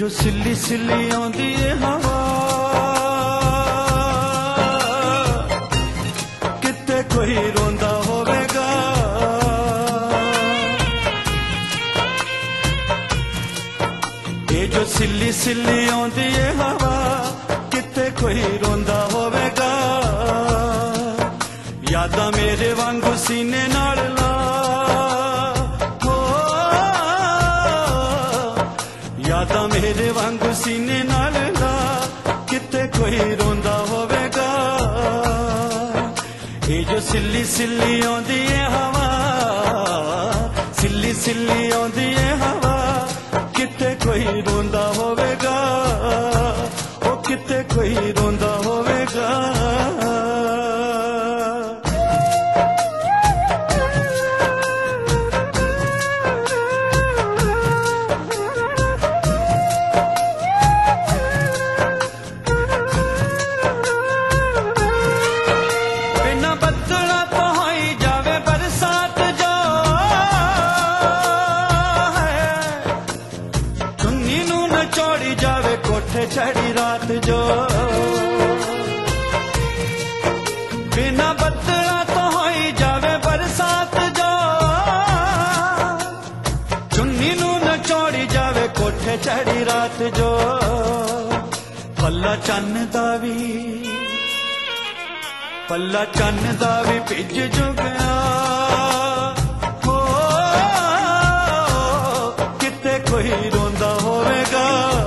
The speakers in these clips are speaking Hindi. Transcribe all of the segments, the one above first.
जो सिली सिली आंदी है हवा किते कोई रोंदा होवेगा। ये जो सिली सिली आंदी है हवा किते कोई रोंदा होवेगा। यादां मेरे वांगू सीने नाल ला हो, यादां मेरे वांगू सीने नाल ला किते कोई रोंदा होवेगा। ये जो सिली सिली आंदी है हवा, सिली सिली आंदी है हवा किते कोई रोंदा होवेगा, ओ किते कोई रोंदा होवेगा। चौड़ी जावे कोठे चढ़ी रात जो, बिना बदला तो होई जावे बरसात जो। चुन्नी नू न चौड़ी जावे कोठे चढ़ी रात जो। पल्ला चन्न दा भी, पल्ला चन्न दा भी भिज जो गया हो, किते कोई रोंदा होवेगा।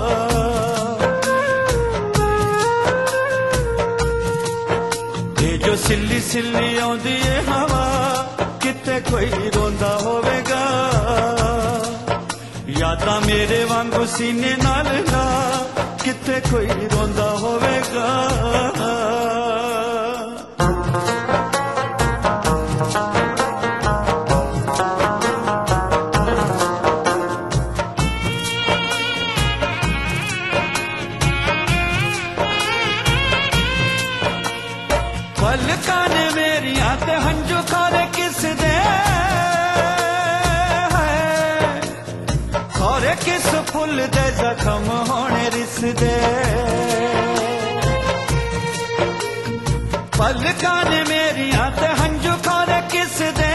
जो सिली सिली आंदी है हवा किते कोई रोंदा होवेगा। यादां मेरे वांगू सीने नाल ला किते कोई रोंदा होवेगा। पलकां ने मेरियां ते हंजू खारे किस दे है, खारे किस फुल दे जख्म होने रिस दे। पलकां ने मेरियां ते हंजू खारे किस दे,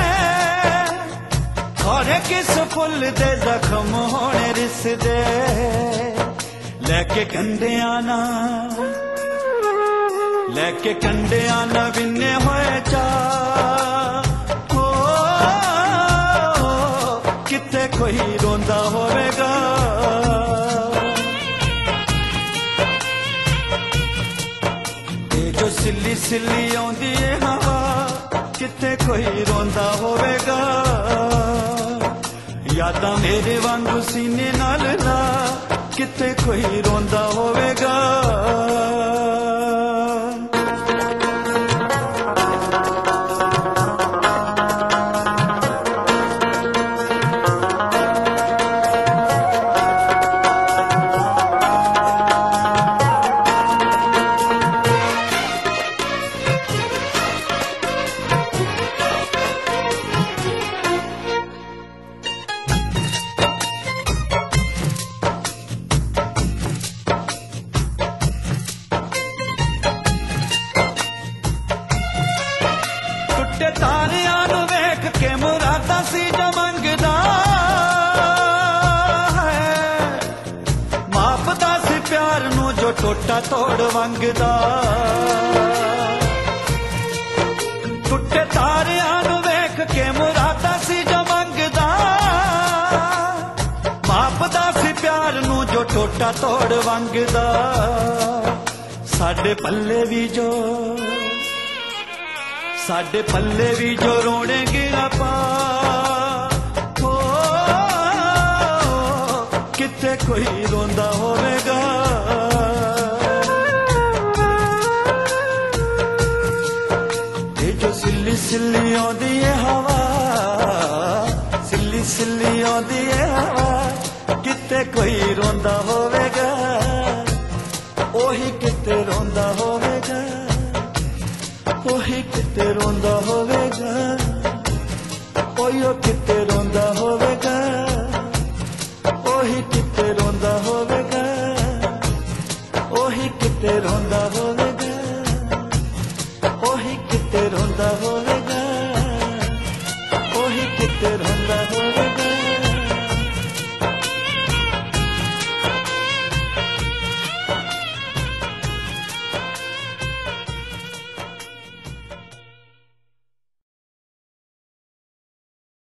खारे किस फुल दे जख्म होने रिस दे। लेके कंडे आना, लेके कंडे आना बिन्ने होए चा हो, किते कोई रोंदा होवेगा। ये जो सिली सिली आंदी है हवा किते कोई रोंदा होवेगा। यादां मेरे वांगू सीने नाल ला किते कोई रोंदा होवेगा। तारियां नू वेख के मुरादा सी जो मंगदा है, मापदा सी प्यार नू जो टोटा तोड़ वंगदा। टुटे तारियां नू वेख के मुरादा सी जो मंगदा, मापदा सी प्यार नू जो टोटा तोड़ वंगदा। साडे पल्ले भी जो, साडे पल्ले भी जो रोने गिरा पा हो, किते कोई रोंदा होवेगा। ये जो सिली सिली आंदी है हवा, सिली सिली आंदी है हवा किते कोई रोंदा होवेगा। ओही किते रोंदा होवेगा, ओही किते रोंदा होवेगा। ओयो किते रोंदा होवेगा, ओही किते रोंदा होवेगा। किते रोंदा होवेगा, ओही किते रोंदा होवेगा, ओही किते रोंदा होवेगा।